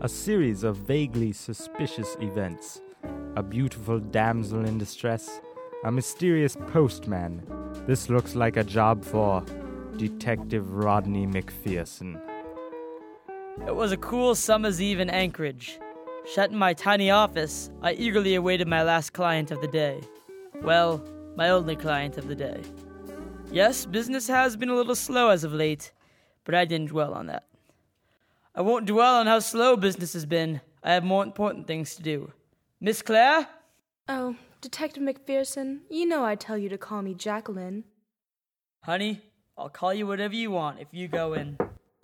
A series of vaguely suspicious events. A beautiful damsel in distress. A mysterious postman. This looks like a job for Detective Rodney McPherson. It was a cool summer's eve in Anchorage. Shut in my tiny office, I eagerly awaited my last client of the day. Well, my only client of the day. Yes, business has been a little slow as of late, but I didn't dwell on that. I won't dwell on how slow business has been. I have more important things to do. Miss Claire? Oh, Detective McPherson, you know I tell you to call me Jacqueline. Honey, I'll call you whatever you want if you go in.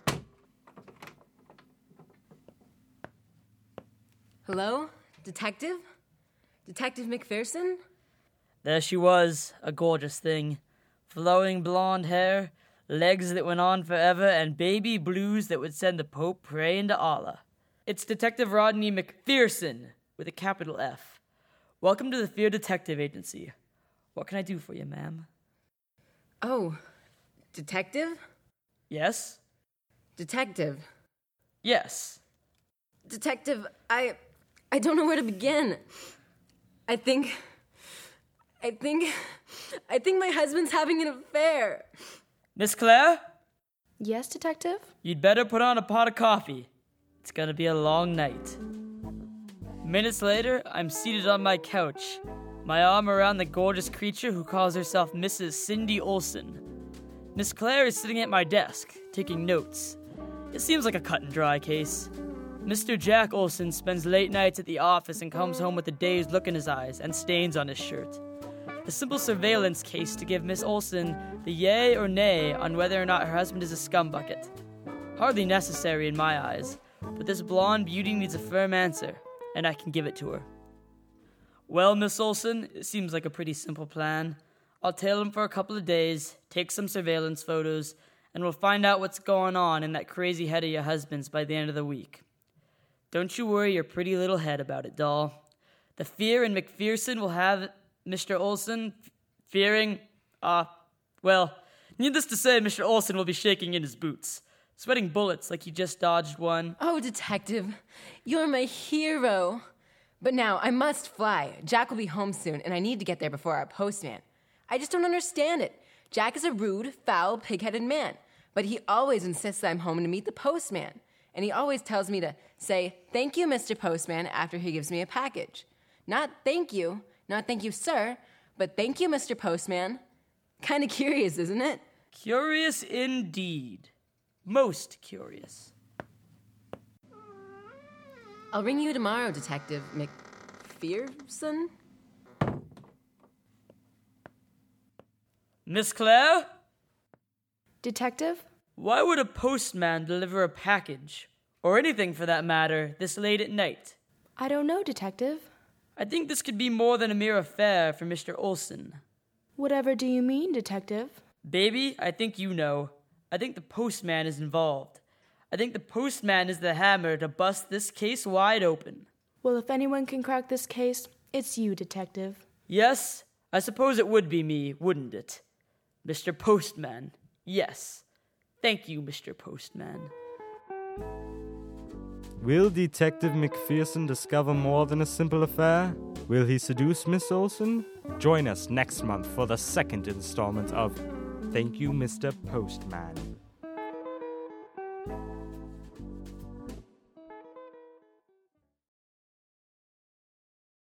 Hello? Detective? Detective McPherson? There she was, a gorgeous thing. Flowing blonde hair, legs that went on forever, and baby blues that would send the Pope praying to Allah. It's Detective Rodney McPherson, with a capital F. Welcome to the Fear Detective Agency. What can I do for you, ma'am? Oh, detective? Yes? Detective. Yes. Detective, I don't know where to begin. I think my husband's having an affair. Miss Claire? Yes, Detective? You'd better put on a pot of coffee. It's gonna be a long night. Minutes later, I'm seated on my couch, my arm around the gorgeous creature who calls herself Mrs. Cindy Olsen. Miss Claire is sitting at my desk, taking notes. It seems like a cut-and-dry case. Mr. Jack Olsen spends late nights at the office and comes home with a dazed look in his eyes and stains on his shirt. A simple surveillance case to give Miss Olsen the yay or nay on whether or not her husband is a scumbucket. Hardly necessary in my eyes, but this blonde beauty needs a firm answer, and I can give it to her. Well, Miss Olsen, it seems like a pretty simple plan. I'll tail him for a couple of days, take some surveillance photos, and we'll find out what's going on in that crazy head of your husband's by the end of the week. Don't you worry your pretty little head about it, doll. The Fear and McPherson will have Mr. Olsen fearing, needless to say, Mr. Olsen will be shaking in his boots, sweating bullets like he just dodged one. Oh, Detective, you're my hero. But now, I must fly. Jack will be home soon, and I need to get there before our postman. I just don't understand it. Jack is a rude, foul, pig-headed man, but he always insists I'm home to meet the postman. And he always tells me to say, "Thank you, Mr. Postman," after he gives me a package. Not thank you, sir, but "Thank you, Mr. Postman." Kind of curious, isn't it? Curious indeed. Most curious. I'll ring you tomorrow, Detective McPherson. Miss Claire? Detective? Why would a postman deliver a package, or anything for that matter, this late at night? I don't know, Detective. I think this could be more than a mere affair for Mr. Olsen. Whatever do you mean, Detective? Baby, I think you know. I think the postman is involved. I think the postman is the hammer to bust this case wide open. Well, if anyone can crack this case, it's you, Detective. Yes, I suppose it would be me, wouldn't it? Mr. Postman, yes. Thank you, Mr. Postman. Will Detective McPherson discover more than a simple affair? Will he seduce Miss Olsen? Join us next month for the second installment of Thank You, Mr. Postman.